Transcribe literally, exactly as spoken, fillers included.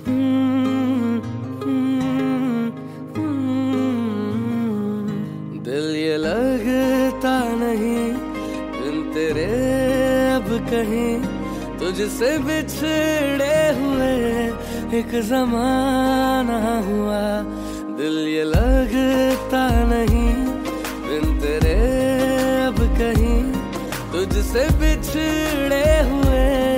हम्म, हम्म, हम्म। दिल ये लगता नहीं बिन तेरे अब कहीं, तुझसे बिछड़े हुए एक जमाना हुआ। दिल ये लगता